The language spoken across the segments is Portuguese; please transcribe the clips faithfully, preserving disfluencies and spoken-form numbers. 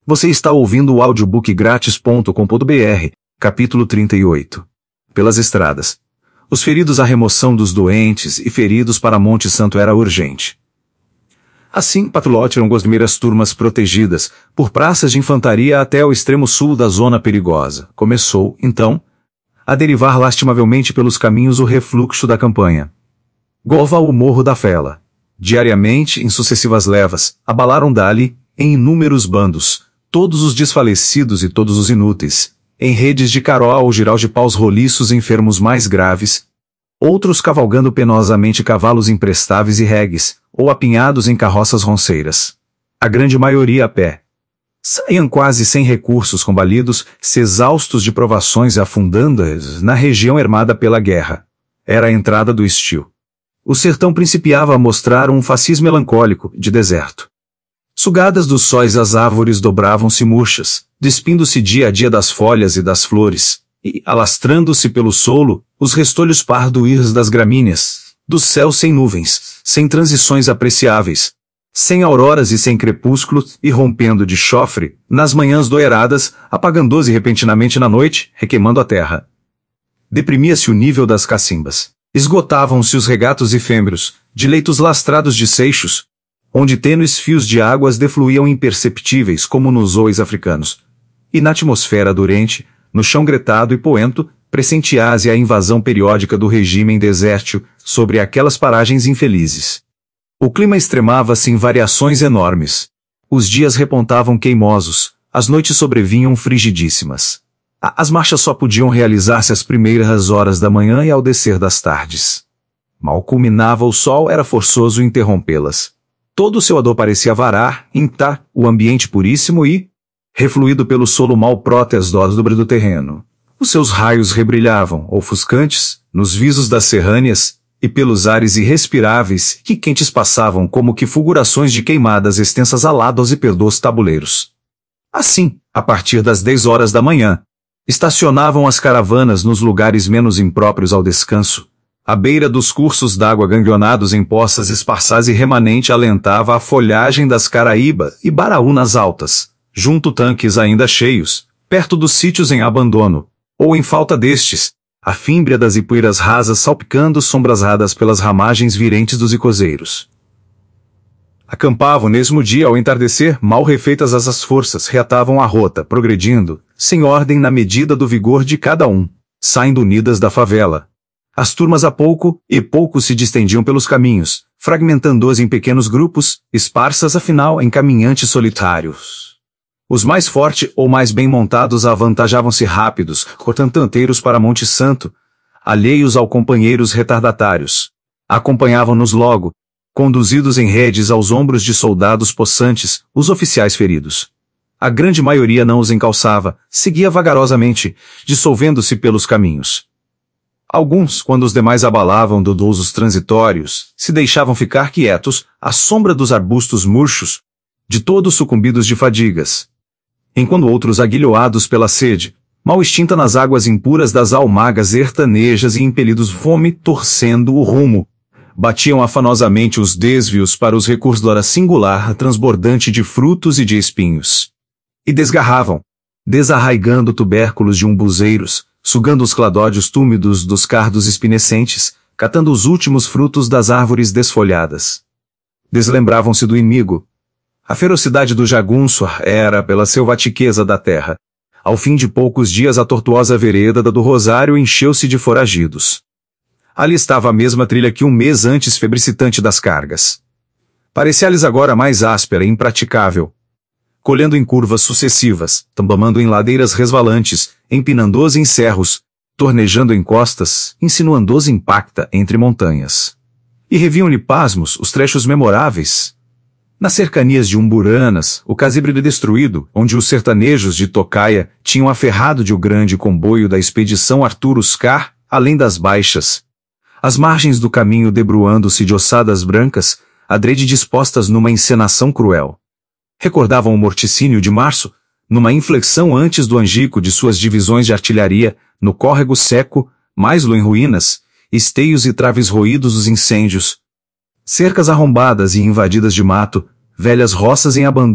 Você está ouvindo o audiobook grátis ponto com ponto br, capítulo trinta e oito. Pelas estradas. Os feridos, a remoção dos doentes e feridos para Monte Santo era urgente. Assim, patrulharam as primeiras turmas protegidas, por praças de infantaria até o extremo sul da zona perigosa. Começou, então, a derivar lastimavelmente pelos caminhos o refluxo da campanha. Gova o Morro da Fela. Diariamente, em sucessivas levas, abalaram dali, em inúmeros bandos, todos os desfalecidos e todos os inúteis, em redes de caró ou giral de paus roliços enfermos mais graves, outros cavalgando penosamente cavalos imprestáveis e regues, ou apinhados em carroças ronceiras. A grande maioria a pé. Saíam quase sem recursos combalidos, se exaustos de provações afundando na região ermada pela guerra. Era a entrada do estio. O sertão principiava a mostrar um fascismo melancólico, de deserto. Sugadas dos sóis as árvores dobravam-se murchas, despindo-se dia a dia das folhas e das flores, e, alastrando-se pelo solo, os restolhos pardo-irs das gramíneas, do céu sem nuvens, sem transições apreciáveis, sem auroras e sem crepúsculo, e rompendo de chofre, nas manhãs doiradas, apagando-se repentinamente na noite, requeimando a terra. Deprimia-se o nível das cacimbas. Esgotavam-se os regatos efêmeros, de leitos lastrados de seixos, onde tênues fios de águas defluíam imperceptíveis como nos ois africanos. E na atmosfera durente, no chão gretado e poento, pressentia-se a invasão periódica do regime desértil sobre aquelas paragens infelizes. O clima extremava-se em variações enormes. Os dias repontavam queimosos, as noites sobrevinham frigidíssimas. As marchas só podiam realizar-se às primeiras horas da manhã e ao descer das tardes. Mal culminava o sol, era forçoso interrompê-las. Todo o seu ador parecia varar, intá, o ambiente puríssimo e, refluído pelo solo mal próteas do terreno. Os seus raios rebrilhavam, ofuscantes, nos visos das serrâneas, e pelos ares irrespiráveis que quentes passavam como que fulgurações de queimadas extensas alados e pelos tabuleiros. Assim, a partir das dez horas da manhã, estacionavam as caravanas nos lugares menos impróprios ao descanso. À beira dos cursos d'água ganglionados em poças esparsas e remanente alentava a folhagem das Caraíba e Baraúnas altas, junto tanques ainda cheios, perto dos sítios em abandono, ou em falta destes, a fímbria das ipueiras rasas salpicando sombrasadas pelas ramagens virentes dos icozeiros. Acampavam mesmo dia ao entardecer, mal refeitas as forças reatavam a rota, progredindo, sem ordem na medida do vigor de cada um, saindo unidas da favela. As turmas a pouco e pouco se distendiam pelos caminhos, fragmentando-as em pequenos grupos, esparsas afinal em caminhantes solitários. Os mais fortes ou mais bem montados avantajavam-se rápidos, cortantanteiros para Monte Santo, alheios aos companheiros retardatários. Acompanhavam-nos logo, conduzidos em redes aos ombros de soldados possantes, os oficiais feridos. A grande maioria não os encalçava, seguia vagarosamente, dissolvendo-se pelos caminhos. Alguns, quando os demais abalavam dudosos transitórios, se deixavam ficar quietos, à sombra dos arbustos murchos, de todos sucumbidos de fadigas. Enquanto outros, aguilhoados pela sede, mal extinta nas águas impuras das almagas sertanejas e impelidos fome, torcendo o rumo, batiam afanosamente os desvios para os recursos da hora singular transbordante de frutos e de espinhos. E desgarravam, desarraigando tubérculos de umbuzeiros, sugando os cladódios túmidos dos cardos espinescentes, catando os últimos frutos das árvores desfolhadas. Deslembravam-se do inimigo. A ferocidade do jagunço era pela selvatiqueza da terra. Ao fim de poucos dias a tortuosa vereda do Rosário encheu-se de foragidos. Ali estava a mesma trilha que um mês antes febricitante das cargas. Parecia-lhes agora mais áspera e impraticável. Colhendo em curvas sucessivas, tambamando em ladeiras resvalantes, empinando-os em cerros, tornejando em costas, insinuando-os impacta entre montanhas. E reviam-lhe pasmos os trechos memoráveis. Nas cercanias de Umburanas, o casebre destruído, onde os sertanejos de Tocaia tinham aferrado de o grande comboio da expedição Artur Uscar, além das baixas. As margens do caminho debruando-se de ossadas brancas, adrede dispostas numa encenação cruel. Recordavam o morticínio de março, numa inflexão antes do angico de suas divisões de artilharia, no córrego seco, mais-lo em ruínas, esteios e traves roídos dos incêndios. Cercas arrombadas e invadidas de mato, velhas roças em abandono,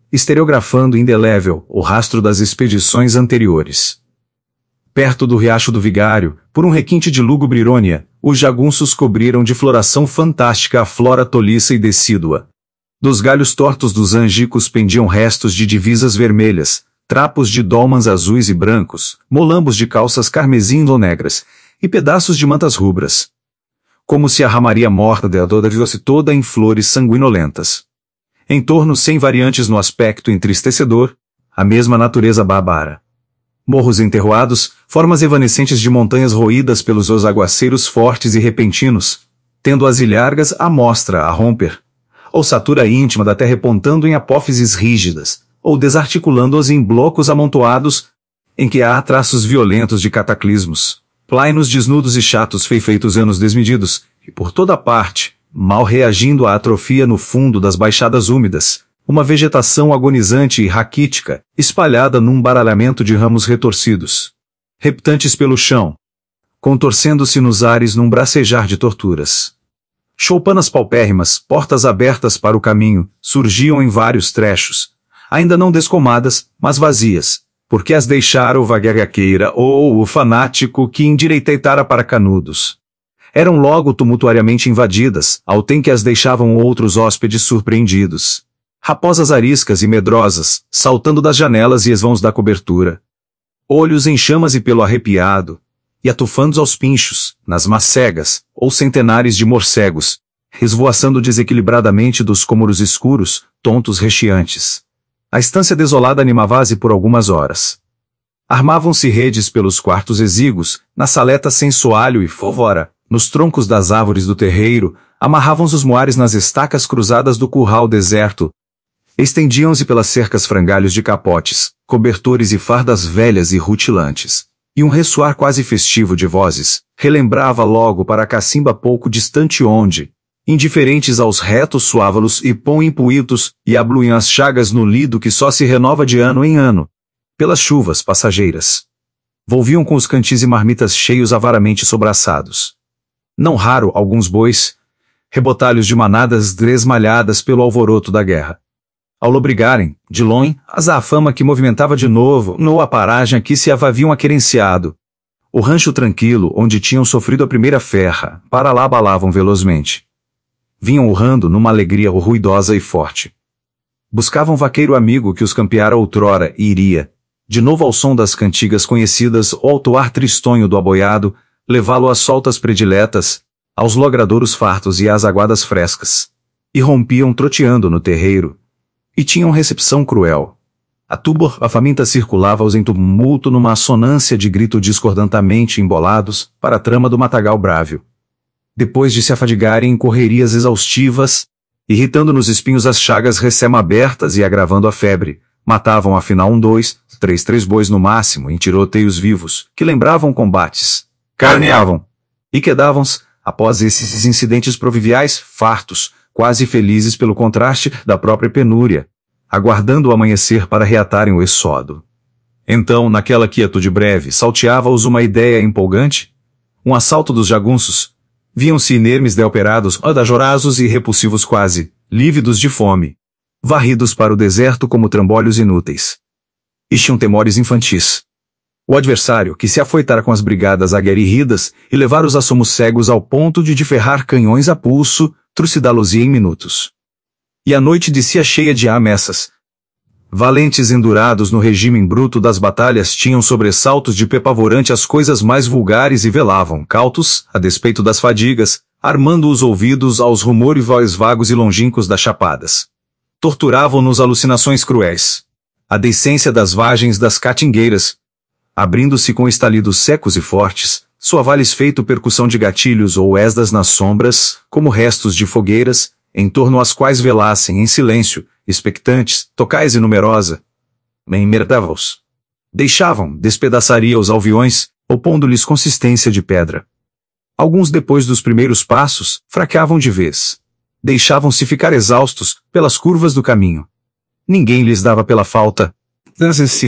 estereografando indelével o rastro das expedições anteriores. Perto do riacho do Vigário, por um requinte de lúgubre irônia, os jagunços cobriram de floração fantástica a flora tolhiça e decídua. Dos galhos tortos dos angicos pendiam restos de divisas vermelhas, trapos de dolmans azuis e brancos, molambos de calças carmesim-negras e pedaços de mantas rubras. Como se a ramaria morta de Adora fosse toda em flores sanguinolentas. Em torno sem variantes no aspecto entristecedor, a mesma natureza bárbara. Morros enterroados, formas evanescentes de montanhas roídas pelos os aguaceiros fortes e repentinos, tendo as ilhargas à mostra a romper, ou satura íntima da terra repontando em apófises rígidas, ou desarticulando-os em blocos amontoados, em que há traços violentos de cataclismos, plainos desnudos e chatos feitos anos desmedidos, e por toda parte, mal reagindo à atrofia no fundo das baixadas úmidas, uma vegetação agonizante e raquítica, espalhada num baralhamento de ramos retorcidos, reptantes pelo chão, contorcendo-se nos ares num bracejar de torturas. Choupanas paupérrimas, portas abertas para o caminho, surgiam em vários trechos, ainda não descomadas, mas vazias, porque as deixara o vagueaqueira ou o fanático que endireitara para canudos. Eram logo tumultuariamente invadidas, ao tempo que as deixavam outros hóspedes surpreendidos. Raposas ariscas e medrosas, saltando das janelas e esvãos da cobertura. Olhos em chamas e pelo arrepiado, e atufando aos pinchos, nas macegas, ou centenares de morcegos, esvoaçando desequilibradamente dos cômoros escuros, tontos recheantes. A estância desolada animava-se por algumas horas. Armavam-se redes pelos quartos exíguos, na saleta sem soalho e fovora, nos troncos das árvores do terreiro, amarravam-se os moares nas estacas cruzadas do curral deserto, estendiam-se pelas cercas frangalhos de capotes, cobertores e fardas velhas e rutilantes. E um ressoar quase festivo de vozes, relembrava logo para a cacimba pouco distante onde, indiferentes aos retos suávalos e pão impuídos, e abluem as chagas no lido que só se renova de ano em ano, pelas chuvas passageiras. Volviam com os cantis e marmitas cheios avaramente sobraçados. Não raro alguns bois, rebotalhos de manadas desmalhadas pelo alvoroto da guerra. Ao lobrigarem, de longe, as a fama que movimentava de novo, no a paragem que se avaviam aquerenciado. O rancho tranquilo, onde tinham sofrido a primeira ferra, para lá balavam velozmente. Vinham urrando numa alegria ruidosa e forte. Buscavam vaqueiro amigo que os campeara outrora e iria, de novo ao som das cantigas conhecidas ou ao toar tristonho do aboiado, levá-lo às soltas prediletas, aos logradouros fartos e às aguadas frescas. E rompiam troteando no terreiro. E tinham recepção cruel. A tubor, a faminta circulava-os em tumulto numa assonância de grito discordantemente embolados para a trama do matagal brávio. Depois de se afadigarem em correrias exaustivas, irritando nos espinhos as chagas recém-abertas e agravando a febre, matavam afinal um dois, três três bois no máximo em tiroteios vivos, que lembravam combates, carneavam, e quedavam-se, após esses incidentes provinciais, fartos, quase felizes pelo contraste da própria penúria, aguardando o amanhecer para reatarem o exodo. Então, naquela quietude breve, salteava-os uma ideia empolgante, um assalto dos jagunços. Viam-se inermes delperados, adajorazos e repulsivos quase, lívidos de fome, varridos para o deserto como trambolhos inúteis. E tinham temores infantis. O adversário, que se afoitara com as brigadas aguerridas e levar os assomos cegos ao ponto de ferrar canhões a pulso, trucidá-los-ia em minutos. E a noite descia cheia de ameaças. Valentes endurados no regime bruto das batalhas tinham sobressaltos de pepavorante as coisas mais vulgares e velavam, cautos, a despeito das fadigas, armando os ouvidos aos rumores vagos e longínquos das chapadas. Torturavam-nos alucinações cruéis. A decência das vagens das catingueiras, abrindo-se com estalidos secos e fortes, soavales feito percussão de gatilhos ou esdas nas sombras, como restos de fogueiras, em torno às quais velassem em silêncio, expectantes, tocais e numerosa. Emmerdavam-os. Deixavam, despedaçaria os alviões, opondo-lhes consistência de pedra. Alguns depois dos primeiros passos, fraqueavam de vez. Deixavam-se ficar exaustos, pelas curvas do caminho. Ninguém lhes dava pela falta. Se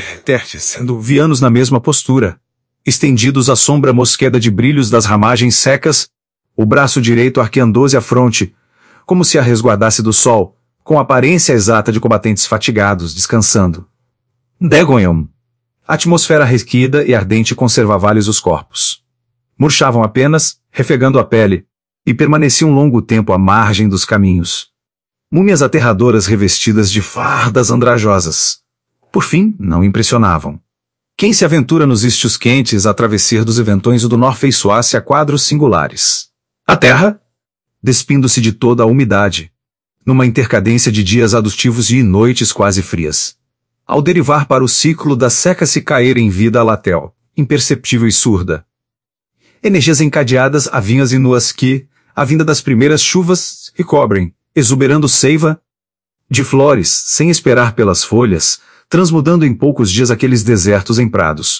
sendo vianos na mesma postura, estendidos à sombra mosqueda de brilhos das ramagens secas, o braço direito arqueando-se à fronte, como se a resguardasse do sol, com a aparência exata de combatentes fatigados, descansando. Dagonham. A atmosfera requida e ardente conservava-lhes os corpos. Murchavam apenas, refegando a pele, e permaneciam um longo tempo à margem dos caminhos. Múmias aterradoras revestidas de fardas andrajosas. Por fim, não impressionavam. Quem se aventura nos ístios quentes a travesser dos eventões do Nor feiçoasse a quadros singulares. A terra, despindo-se de toda a umidade, numa intercadência de dias adustivos e noites quase frias. Ao derivar para o ciclo da seca se cair em vida latel, imperceptível e surda. Energias encadeadas a vinhas e nuas que, a vinda das primeiras chuvas, recobrem, exuberando seiva de flores, sem esperar pelas folhas, transmudando em poucos dias aqueles desertos em prados.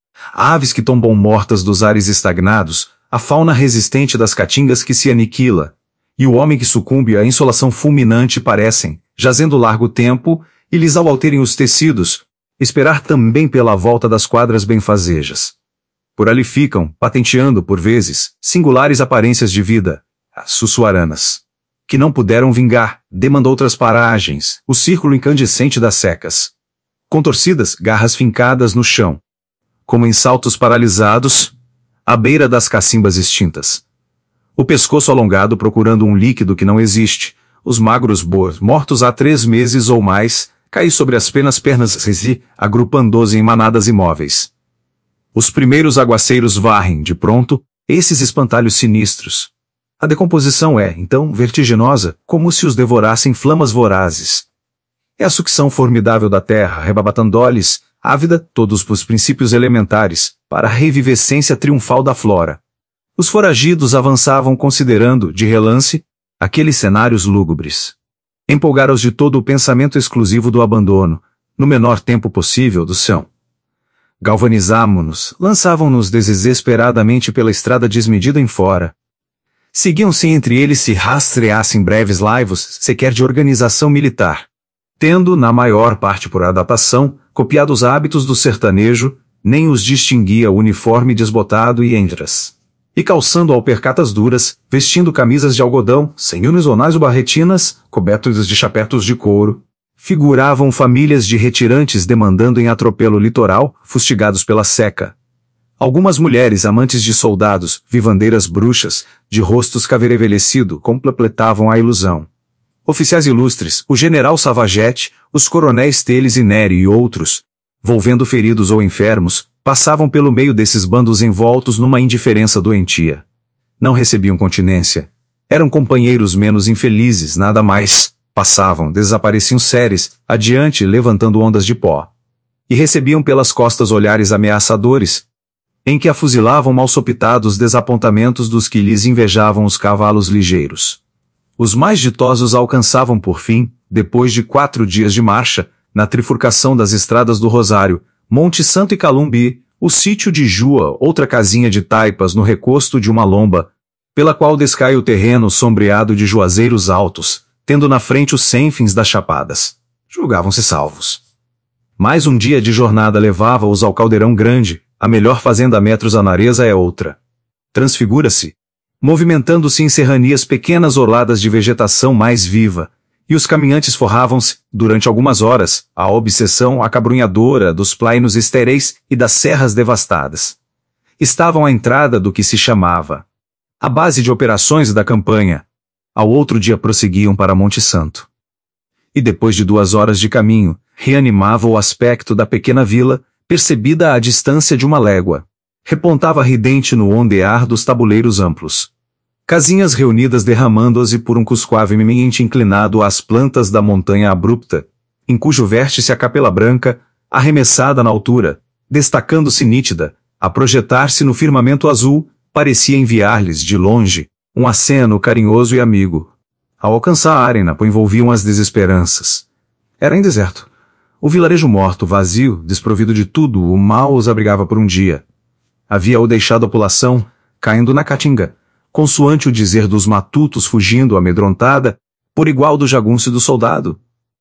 Aves que tombam mortas dos ares estagnados, a fauna resistente das caatingas que se aniquila, e o homem que sucumbe à insolação fulminante parecem, jazendo largo tempo, e lhes ao alterem os tecidos, esperar também pela volta das quadras benfazejas. Por ali ficam, patenteando, por vezes, singulares aparências de vida, as sussuaranas, que não puderam vingar, demandou outras paragens, o círculo incandescente das secas. Contorcidas, garras fincadas no chão, como em saltos paralisados, à beira das cacimbas extintas. O pescoço alongado procurando um líquido que não existe, os magros bois, mortos há três meses ou mais, caem sobre as penas pernas resi, agrupando-os em manadas imóveis. Os primeiros aguaceiros varrem, de pronto, esses espantalhos sinistros. A decomposição é, então, vertiginosa, como se os devorassem flamas vorazes. É a sucção formidável da terra, rebabatando-lhes, ávida, todos os princípios elementares, para a revivescência triunfal da flora. Os foragidos avançavam considerando, de relance, aqueles cenários lúgubres. Empolgaram-os de todo o pensamento exclusivo do abandono, no menor tempo possível do céu. Galvanizámo-nos, lançavam-nos desesperadamente pela estrada desmedida em fora. Seguiam-se entre eles se rastreassem breves laivos, sequer de organização militar. Tendo, na maior parte por adaptação, copiado os hábitos do sertanejo, nem os distinguia o uniforme desbotado e entras. E calçando alpercatas duras, vestindo camisas de algodão, sem unisonais ou barretinas, cobertos de chapetos de couro, figuravam famílias de retirantes demandando em atropelo litoral, fustigados pela seca. Algumas mulheres amantes de soldados, vivandeiras bruxas, de rostos caverevelecido, completavam a ilusão. Oficiais ilustres, o general Savagete, os coronéis Teles e Neri e outros, volvendo feridos ou enfermos, passavam pelo meio desses bandos envoltos numa indiferença doentia. Não recebiam continência. Eram companheiros menos infelizes, nada mais. Passavam, desapareciam séries, adiante levantando ondas de pó. E recebiam pelas costas olhares ameaçadores, em que afuzilavam malsopitados desapontamentos dos que lhes invejavam os cavalos ligeiros. Os mais ditosos alcançavam por fim, depois de quatro dias de marcha, na trifurcação das estradas do Rosário, Monte Santo e Calumbi, o sítio de Jua, outra casinha de taipas no recosto de uma lomba, pela qual descai o terreno sombreado de juazeiros altos, tendo na frente os cénfins das chapadas. Julgavam-se salvos. Mais um dia de jornada levava-os ao Caldeirão Grande, a melhor fazenda a metros a Nareza é outra. Transfigura-se, movimentando-se em serranias pequenas orladas de vegetação mais viva, e os caminhantes forravam-se, durante algumas horas, à obsessão acabrunhadora dos plainos estéreis e das serras devastadas. Estavam à entrada do que se chamava a base de operações da campanha. Ao outro dia prosseguiam para Monte Santo. E depois de duas horas de caminho, reanimava o aspecto da pequena vila, percebida à distância de uma légua. Repontava ridente no ondear dos tabuleiros amplos. Casinhas reunidas derramando-se por um cusco avemente inclinado às plantas da montanha abrupta, em cujo vértice a capela branca, arremessada na altura, destacando-se nítida, a projetar-se no firmamento azul, parecia enviar-lhes, de longe, um aceno carinhoso e amigo. Ao alcançarem-na, envolviam as desesperanças. Era em deserto. O vilarejo morto, vazio, desprovido de tudo, o mal os abrigava por um dia. Havia-o deixado a população, caindo na caatinga, consoante o dizer dos matutos fugindo amedrontada, por igual do jagunço do soldado.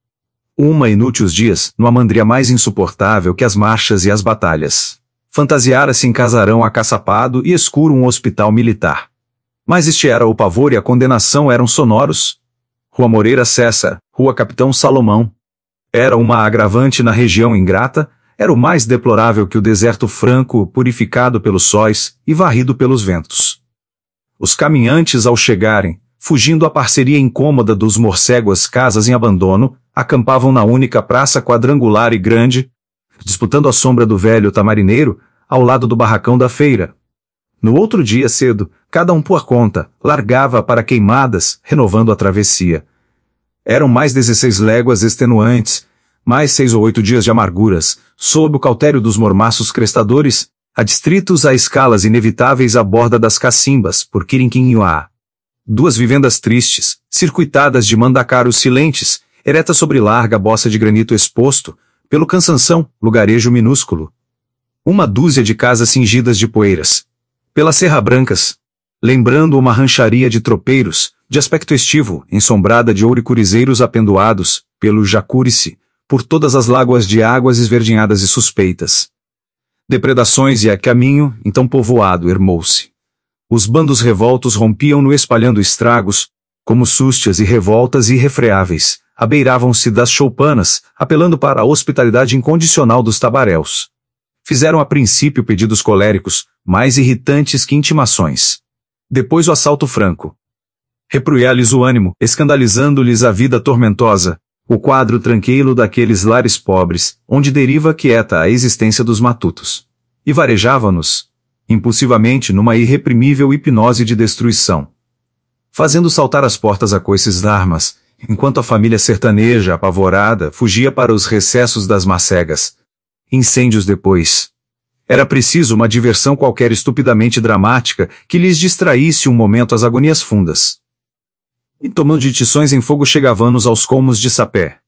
Uma inúteis dias, numa mandria mais insuportável que as marchas e as batalhas. Fantasiara-se em casarão acaçapado e escuro um hospital militar. Mas este era o pavor e a condenação eram sonoros. Rua Moreira cessa, Rua Capitão Salomão. Era uma agravante na região ingrata, era o mais deplorável que o deserto franco purificado pelos sóis e varrido pelos ventos. Os caminhantes, ao chegarem, fugindo à parceria incômoda dos morcegos casas em abandono, acampavam na única praça quadrangular e grande, disputando a sombra do velho tamarineiro, ao lado do barracão da feira. No outro dia cedo, cada um por conta, largava para Queimadas, renovando a travessia. Eram mais dezesseis léguas extenuantes, mais seis ou oito dias de amarguras, sob o cautério dos mormaços crestadores, adstritos a escalas inevitáveis à borda das cacimbas, por Quirinquinhuá. Duas vivendas tristes, circuitadas de mandacaros silentes, eretas sobre larga bossa de granito exposto, pelo Cansanção, lugarejo minúsculo. Uma dúzia de casas cingidas de poeiras. Pelas Serra Brancas, lembrando uma rancharia de tropeiros, de aspecto estivo, ensombrada de ouricurizeiros apendoados, pelo Jacurice, por todas as láguas de águas esverdinhadas e suspeitas. Depredações e a caminho, então povoado, ermou-se. Os bandos revoltos rompiam-no espalhando estragos, como sústias e revoltas irrefreáveis, abeiravam-se das choupanas, apelando para a hospitalidade incondicional dos tabaréus. Fizeram a princípio pedidos coléricos, mais irritantes que intimações. Depois o assalto franco. Repruía-lhes o ânimo, escandalizando-lhes a vida tormentosa, o quadro tranquilo daqueles lares pobres, onde deriva quieta a existência dos matutos. E varejava-nos, impulsivamente numa irreprimível hipnose de destruição. Fazendo saltar as portas a coices d'armas, enquanto a família sertaneja, apavorada, fugia para os recessos das macegas. Incêndios depois. Era preciso uma diversão qualquer estupidamente dramática que lhes distraísse um momento as agonias fundas. E tomando de tições em fogo chegavam-nos aos colmos de sapé.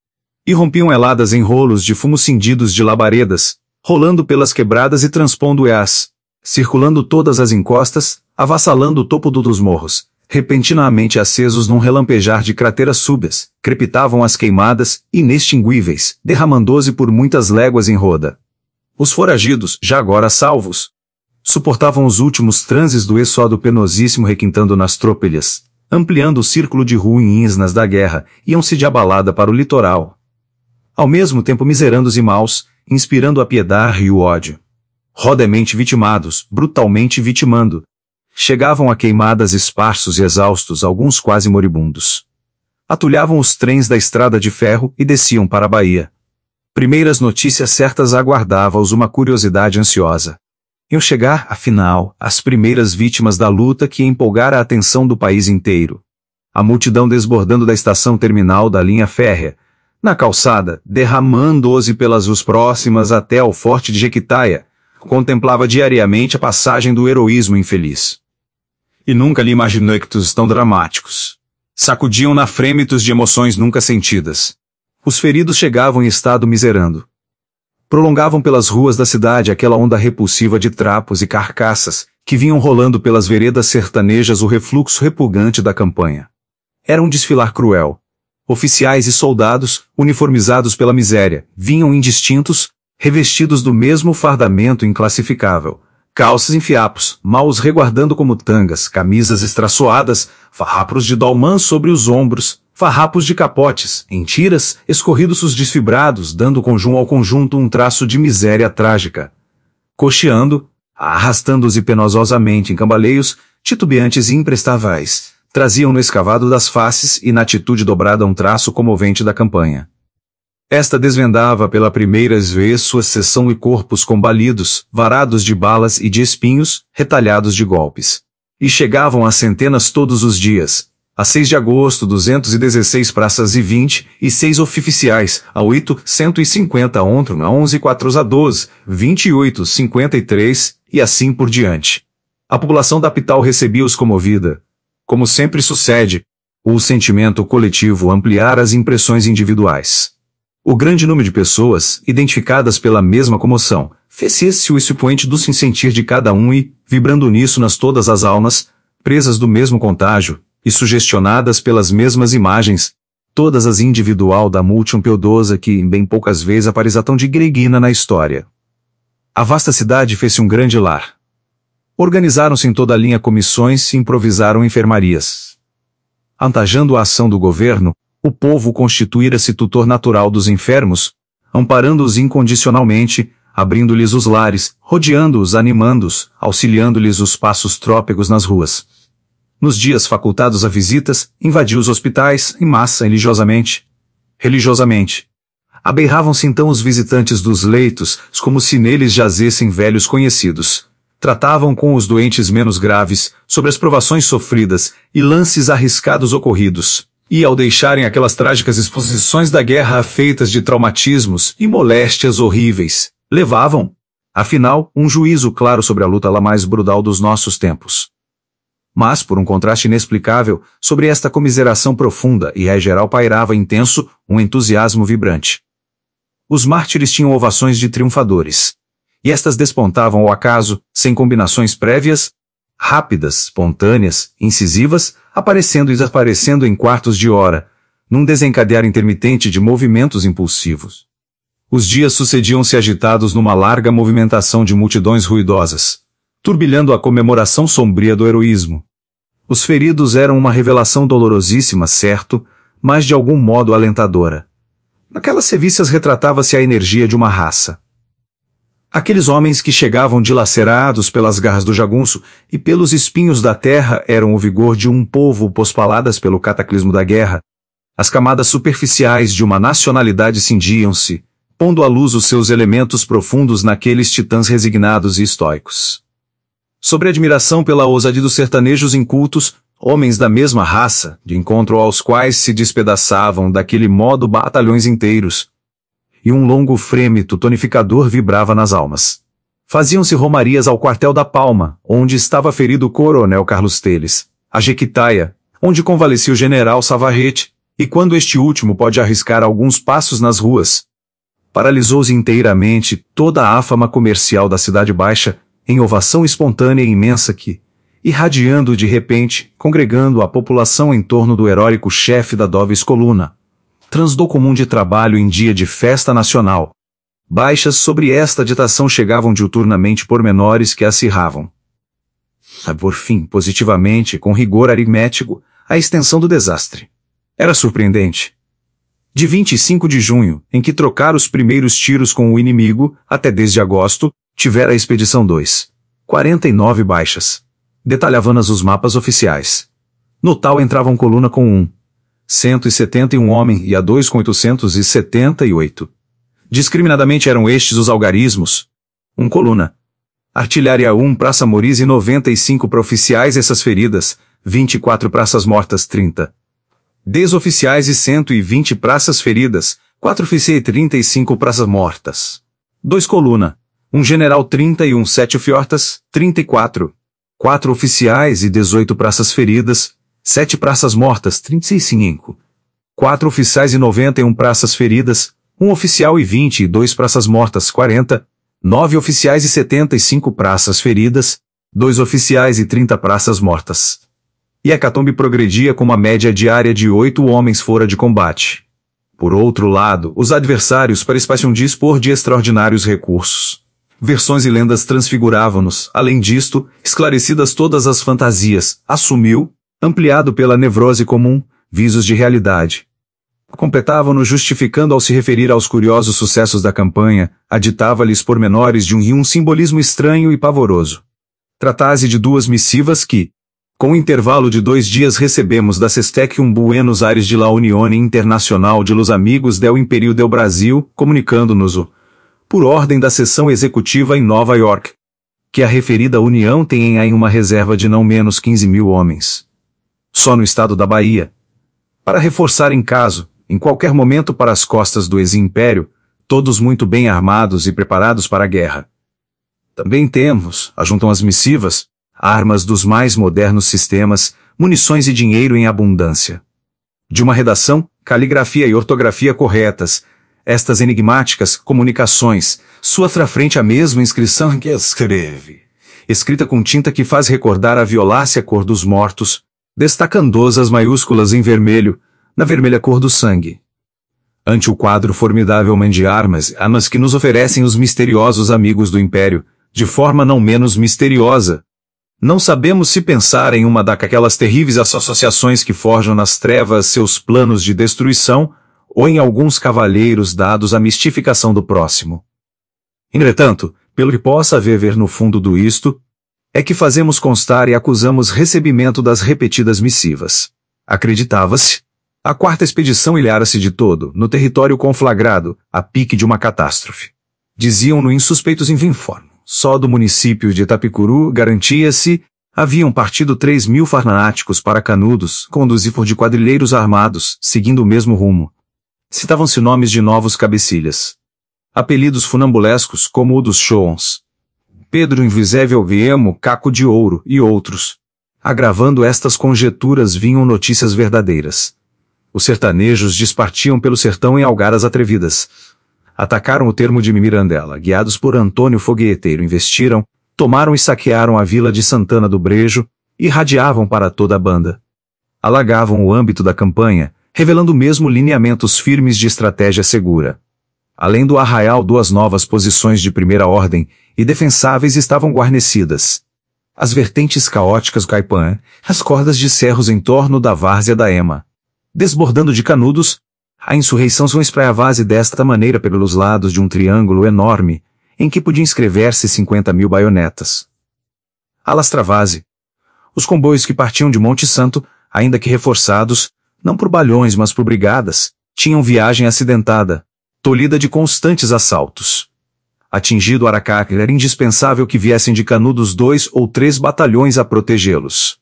E rompiam heladas em rolos de fumo cindidos de labaredas, rolando pelas quebradas e transpondo-as, circulando todas as encostas, avassalando o topo dos morros, repentinamente acesos num relampejar de crateras súbias, crepitavam as queimadas, inextinguíveis, derramando-se por muitas léguas em roda. Os foragidos, já agora salvos, suportavam os últimos transes do exodo penosíssimo requintando nas tropelhas, ampliando o círculo de ruínas da guerra, iam-se de abalada para o litoral. Ao mesmo tempo miserandos e maus, inspirando a piedade e o ódio. Rodemente vitimados, brutalmente vitimando, chegavam a Queimadas esparsos e exaustos, alguns quase moribundos. Atulhavam os trens da estrada de ferro e desciam para a Bahia. Primeiras notícias certas aguardava-os uma curiosidade ansiosa. Iam chegar, afinal, as primeiras vítimas da luta que empolgara a atenção do país inteiro. A multidão desbordando da estação terminal da linha férrea, na calçada, derramando-se pelas ruas próximas até ao forte de Jequitaia, contemplava diariamente a passagem do heroísmo infeliz. E nunca lhe imaginou ectos tão dramáticos. Sacudiam-na frêmitos de emoções nunca sentidas. Os feridos chegavam em estado miserando. Prolongavam pelas ruas da cidade aquela onda repulsiva de trapos e carcaças, que vinham rolando pelas veredas sertanejas o refluxo repugnante da campanha. Era um desfilar cruel. Oficiais e soldados, uniformizados pela miséria, vinham indistintos, revestidos do mesmo fardamento inclassificável. Calças em fiapos, mal os reguardando como tangas, camisas estraçoadas, farrapos de dolmã sobre os ombros, farrapos de capotes, em tiras, escorridos desfibrados, dando conjunto ao conjunto um traço de miséria trágica. Cocheando, arrastando-se penososamente em cambaleios, titubeantes e imprestáveis, traziam no escavado das faces e na atitude dobrada um traço comovente da campanha. Esta desvendava pela primeira vez sua seção e corpos combalidos, varados de balas e de espinhos, retalhados de golpes. E chegavam a centenas todos os dias. A seis de agosto, duzentos e dezesseis praças e vinte e seis oficiais, a oito, cento e cinquenta ontem, a onze, quatro a doze, vinte e oito, cinquenta e três, e assim por diante. A população da capital recebia-os comovida. Como sempre sucede, o sentimento coletivo ampliara as impressões individuais. O grande número de pessoas, identificadas pela mesma comoção, fez-se o expoente do sentir de cada um e, vibrando uníssonas todas as almas, presas do mesmo contágio, e sugestionadas pelas mesmas imagens, todas as individual da multidão piedosa que, bem poucas vezes, apareça tão digreguina na história. A vasta cidade fez-se um grande lar. Organizaram-se em toda a linha comissões e improvisaram enfermarias. Antajando a ação do governo, O povo constituíra-se tutor natural dos enfermos, amparando-os incondicionalmente, abrindo-lhes os lares, rodeando-os, animando-os, auxiliando-lhes os passos trópegos nas ruas. Nos dias facultados a visitas, invadiu os hospitais, em massa, religiosamente. Religiosamente. Aberravam-se então os visitantes dos leitos, como se neles jazessem velhos conhecidos. Tratavam com os doentes menos graves, sobre as provações sofridas e lances arriscados ocorridos. E ao deixarem aquelas trágicas exposições da guerra feitas de traumatismos e moléstias horríveis, levavam, afinal, um juízo claro sobre a luta lá mais brutal dos nossos tempos. Mas, por um contraste inexplicável, sobre esta comiseração profunda e em geral pairava intenso um entusiasmo vibrante. Os mártires tinham ovações de triunfadores. E estas despontavam ao acaso, sem combinações prévias, rápidas, espontâneas, incisivas, aparecendo e desaparecendo em quartos de hora, num desencadear intermitente de movimentos impulsivos. Os dias sucediam-se agitados numa larga movimentação de multidões ruidosas, turbilhando a comemoração sombria do heroísmo. Os feridos eram uma revelação dolorosíssima, certo, mas de algum modo alentadora. Naquelas sevícias retratava-se a energia de uma raça. Aqueles homens que chegavam dilacerados pelas garras do jagunço e pelos espinhos da terra eram o vigor de um povo pospaladas pelo cataclismo da guerra. As camadas superficiais de uma nacionalidade cindiam-se, pondo à luz os seus elementos profundos naqueles titãs resignados e estoicos. Sobre a admiração pela ousadia dos sertanejos incultos, homens da mesma raça, de encontro aos quais se despedaçavam daquele modo batalhões inteiros, e um longo frêmito tonificador vibrava nas almas. Faziam-se romarias ao quartel da Palma, onde estava ferido o coronel Carlos Teles, a Jequitaia, onde convalescia o general Savarrete, e quando este último pode arriscar alguns passos nas ruas, paralisou-se inteiramente toda a áfama comercial da Cidade Baixa, em ovação espontânea e imensa que, irradiando de repente, congregando a população em torno do heróico chefe da Doves Coluna, transdou comum de trabalho em dia de festa nacional. Baixas sobre esta ditação chegavam diuturnamente pormenores que acirravam, a por fim, positivamente, com rigor aritmético, a extensão do desastre. Era surpreendente. De vinte e cinco de junho, em que trocara os primeiros tiros com o inimigo, até desde agosto, tivera a expedição dois. quarenta e nove baixas. Detalhavam-nas os mapas oficiais. No tal entravam coluna com um. cento e setenta e um homem e a dois com oitocentos e setenta e oito. Discriminadamente eram estes os algarismos. um coluna. Artilharia um praça moris e noventa e cinco para oficiais essas feridas, vinte e quatro praças mortas trinta. Desoficiais e cento e vinte praças feridas, quatro oficiais e trinta e cinco praças mortas. dois coluna. um general trinta e um sete fiortas, trinta e quatro. quatro oficiais e dezoito praças feridas, sete praças mortas, trinta e cinco. quatro oficiais e noventa e um praças feridas, um oficial e vinte e dois praças mortas, quarenta. nove oficiais e setenta e cinco praças feridas, dois oficiais e trinta praças mortas. E a hecatombe progredia com uma média diária de oito homens fora de combate. Por outro lado, os adversários pareciam dispor de extraordinários recursos. Versões e lendas transfiguravam-nos, além disto, esclarecidas todas as fantasias, assumiu, ampliado pela nevrose comum, visos de realidade. Completavam-no justificando ao se referir aos curiosos sucessos da campanha, aditava-lhes pormenores de um e um simbolismo estranho e pavoroso. Tratase de duas missivas que, com intervalo de dois dias recebemos da Sestec um Buenos Aires de la Unione Internacional de los Amigos del Imperio del Brasil, comunicando-nos-o, por ordem da sessão executiva em Nova York, que a referida União tem em uma reserva de não menos quinze mil homens. Só no estado da Bahia. Para reforçar em caso, em qualquer momento para as costas do ex-império, todos muito bem armados e preparados para a guerra. Também temos, ajuntam as missivas, armas dos mais modernos sistemas, munições e dinheiro em abundância. De uma redação, caligrafia e ortografia corretas, estas enigmáticas comunicações, sua frente a mesma inscrição que escreve, escrita com tinta que faz recordar a violácea cor dos mortos, destacando-as as maiúsculas em vermelho, na vermelha cor do sangue. Ante o quadro formidavelmente de armas, armas que nos oferecem os misteriosos amigos do Império, de forma não menos misteriosa, Não sabemos se pensar em uma daquelas terríveis associações que forjam nas trevas seus planos de destruição, ou em alguns cavalheiros dados à mistificação do próximo. Entretanto, pelo que possa haver no fundo do isto, é que fazemos constar e acusamos recebimento das repetidas missivas. Acreditava-se. A quarta expedição ilhara-se de todo, no território conflagrado, a pique de uma catástrofe. Diziam-no insuspeitos em Vinforno. Só do município de Itapicuru, garantia-se, haviam partido três mil fanáticos para Canudos, conduzidos por de quadrilheiros armados, seguindo o mesmo rumo. Citavam-se nomes de novos cabecilhas. Apelidos funambulescos, como o dos Chouans. Pedro Invisível Viemo, Caco de Ouro, e outros. Agravando estas conjecturas vinham notícias verdadeiras. Os sertanejos despartiam pelo sertão em algaras atrevidas. Atacaram o termo de Mirandela, guiados por Antônio Fogueteiro, investiram, tomaram e saquearam a vila de Santana do Brejo, e radiavam para toda a banda. Alagavam o âmbito da campanha, revelando mesmo lineamentos firmes de estratégia segura. Além do arraial, duas novas posições de primeira ordem e defensáveis estavam guarnecidas. As vertentes caóticas do Caipan, as cordas de cerros em torno da várzea da Ema. Desbordando de Canudos, a insurreição se espraiava-se desta maneira pelos lados de um triângulo enorme, em que podiam inscrever-se cinquenta mil baionetas. Alastravase. Os comboios que partiam de Monte Santo, ainda que reforçados, não por balhões mas por brigadas, tinham viagem acidentada, tolhida de constantes assaltos. Atingido Aracaca, era indispensável que viessem de Canudos dois ou três batalhões a protegê-los.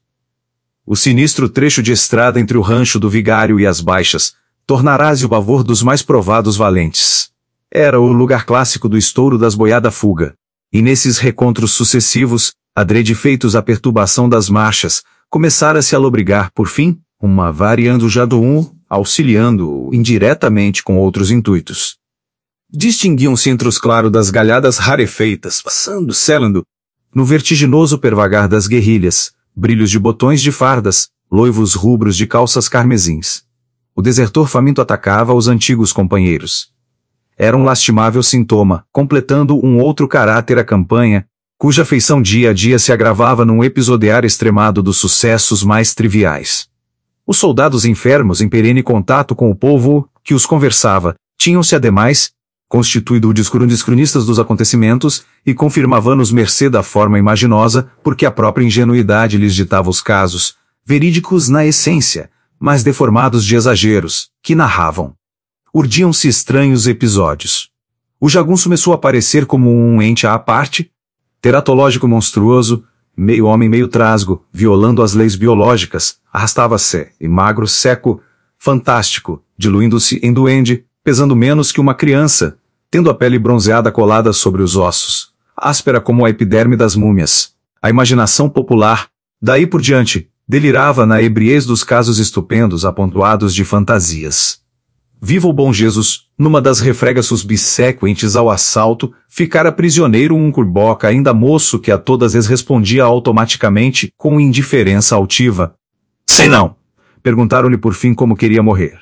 O sinistro trecho de estrada entre o rancho do Vigário e as Baixas tornará-se o pavor dos mais provados valentes. Era o lugar clássico do estouro das boiada-fuga, e nesses recontros sucessivos, adrede feitos à perturbação das marchas, começara-se a lobrigar, por fim, uma variando já do um, auxiliando-o indiretamente com outros intuitos. Distinguiam-se entre os claros das galhadas rarefeitas, passando, selando, no vertiginoso pervagar das guerrilhas, brilhos de botões de fardas, loivos rubros de calças carmesins. O desertor faminto atacava os antigos companheiros. Era um lastimável sintoma, completando um outro caráter a campanha, cuja feição dia a dia se agravava num episodiar extremado dos sucessos mais triviais. Os soldados enfermos em perene contato com o povo que os conversava, tinham-se ademais, constituído de cronistas dos acontecimentos, e confirmavam-nos mercê da forma imaginosa, porque a própria ingenuidade lhes ditava os casos, verídicos na essência, mas deformados de exageros, que narravam. Urdiam-se estranhos episódios. O jagunço começou a aparecer como um ente à parte, teratológico monstruoso, meio homem meio trasgo, violando as leis biológicas, arrastava-se, e magro, seco, fantástico, diluindo-se em duende, pesando menos que uma criança, tendo a pele bronzeada colada sobre os ossos, áspera como a epiderme das múmias. A imaginação popular, daí por diante, delirava na ebriez dos casos estupendos apontoados de fantasias. Viva o bom Jesus, numa das refregas subsequentes ao assalto, ficara prisioneiro um curboca ainda moço que a todas as respondia automaticamente com indiferença altiva. Sei não. Perguntaram-lhe por fim como queria morrer.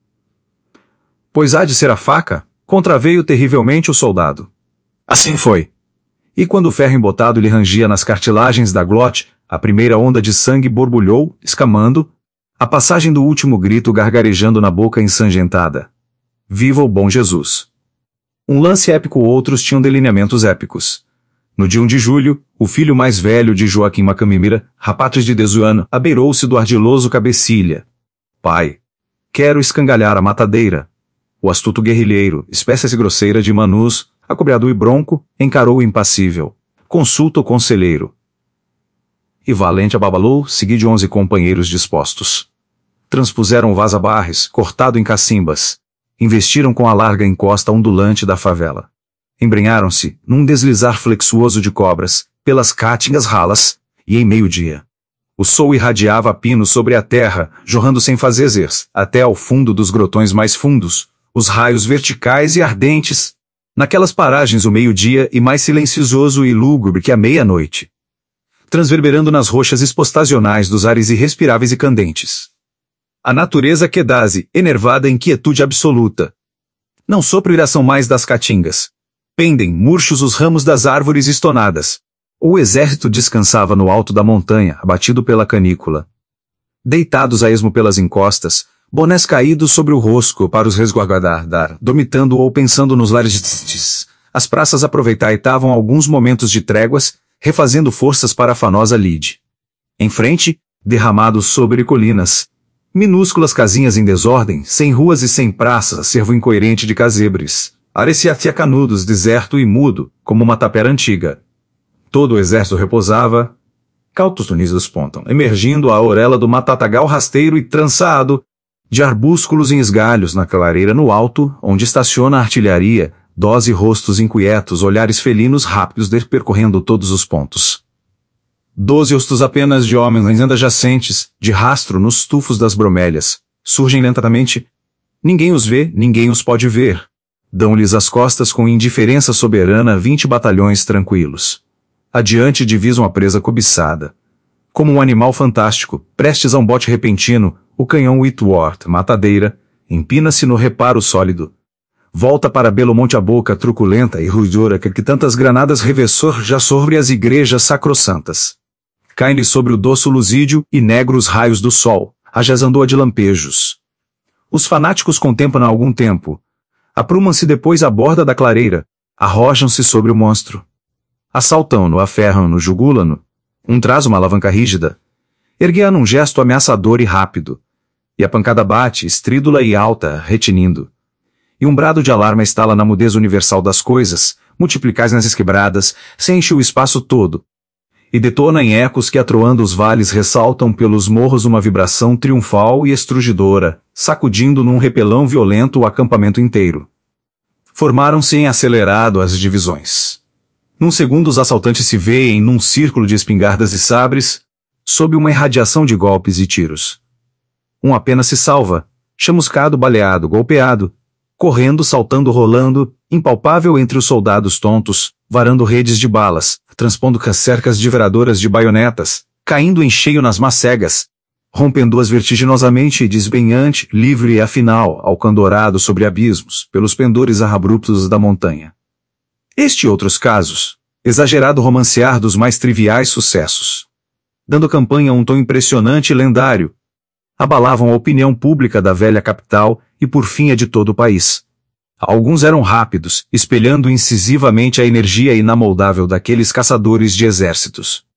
Pois há de ser a faca, contraveio terrivelmente o soldado. Assim foi. E quando o ferro embotado lhe rangia nas cartilagens da glote, a primeira onda de sangue borbulhou, escamando, a passagem do último grito gargarejando na boca ensanguentada. Viva o bom Jesus! Um lance épico outros tinham delineamentos épicos. No dia um de julho, o filho mais velho de Joaquim Macamimira, rapaz de dezoito, abeirou-se do ardiloso cabecilha. Pai, quero escangalhar a matadeira. O astuto guerrilheiro, espécie grosseira de Manus, acobriado e bronco, encarou o impassível. Consulta o conselheiro. E valente ababalou, seguido de onze companheiros dispostos. Transpuseram o vaza-barres, cortado em cacimbas. Investiram com a larga encosta ondulante da favela. Embrenharam-se, num deslizar flexuoso de cobras, pelas caatingas ralas, e em meio-dia. O sol irradiava a pino sobre a terra, jorrando sem fazeres, até ao fundo dos grotões mais fundos, os raios verticais e ardentes. Naquelas paragens o meio-dia e mais silencioso e lúgubre que a meia-noite. Transverberando nas rochas expostasionais dos ares irrespiráveis e candentes. A natureza quedase, enervada em quietude absoluta. Não sopro iração mais das caatingas. Pendem, murchos os ramos das árvores estonadas. O exército descansava no alto da montanha, abatido pela canícula. Deitados a esmo pelas encostas, bonés caídos sobre o rosto para os resguardar, dormitando ou pensando nos lares. As praças aproveitavam alguns momentos de tréguas, refazendo forças para a afanosa lide. Em frente, derramados sobre colinas, minúsculas casinhas em desordem, sem ruas e sem praças, servo incoerente de casebres. Parecia canudos, deserto e mudo, como uma tapera antiga. Todo o exército repousava, cautos unidos pontam, emergindo à orelha do matatagal rasteiro e trançado, de arbúsculos em esgalhos na clareira no alto, onde estaciona a artilharia, doze rostos inquietos, olhares felinos rápidos percorrendo todos os pontos. Doze rostos apenas de homens ainda jacentes, de rastro nos tufos das bromélias, surgem lentamente. Ninguém os vê, ninguém os pode ver. Dão-lhes as costas com indiferença soberana vinte batalhões tranquilos. Adiante divisam a presa cobiçada. Como um animal fantástico, prestes a um bote repentino, o canhão Whitworth, matadeira, empina-se no reparo sólido. Volta para Belo Monte a boca truculenta e ruidora que, que tantas granadas revessor já sobre as igrejas sacrossantas. Caem-lhe sobre o doce luzídio e negros raios do sol, a jazandoa de lampejos. Os fanáticos contemplam algum tempo. Aprumam-se depois à borda da clareira, arrojam-se sobre o monstro. Assaltam-no, aferram-no, jugulam-no. Um traz uma alavanca rígida. Erguea num gesto ameaçador e rápido. E a pancada bate, estrídula e alta, retinindo. E um brado de alarma estala na mudez universal das coisas, multiplicais nas esquebradas, se enche o espaço todo. E detona em ecos que atroando os vales ressaltam pelos morros uma vibração triunfal e estrugidora, sacudindo num repelão violento o acampamento inteiro. Formaram-se em acelerado as divisões. Num segundo os assaltantes se veem num círculo de espingardas e sabres, sob uma irradiação de golpes e tiros. Um apenas se salva, chamuscado, baleado, golpeado, correndo, saltando, rolando, impalpável entre os soldados tontos, varando redes de balas, transpondo cercas diveradoras de baionetas, caindo em cheio nas macegas, rompendo-as vertiginosamente e desbenhante, livre e afinal, alcandorado sobre abismos, pelos pendores abruptos da montanha. Este e outros casos, exagerado romancear dos mais triviais sucessos, dando à campanha um tom impressionante e lendário, abalavam a opinião pública da velha capital e por fim a de todo o país. Alguns eram rápidos, espelhando incisivamente a energia inamoldável daqueles caçadores de exércitos.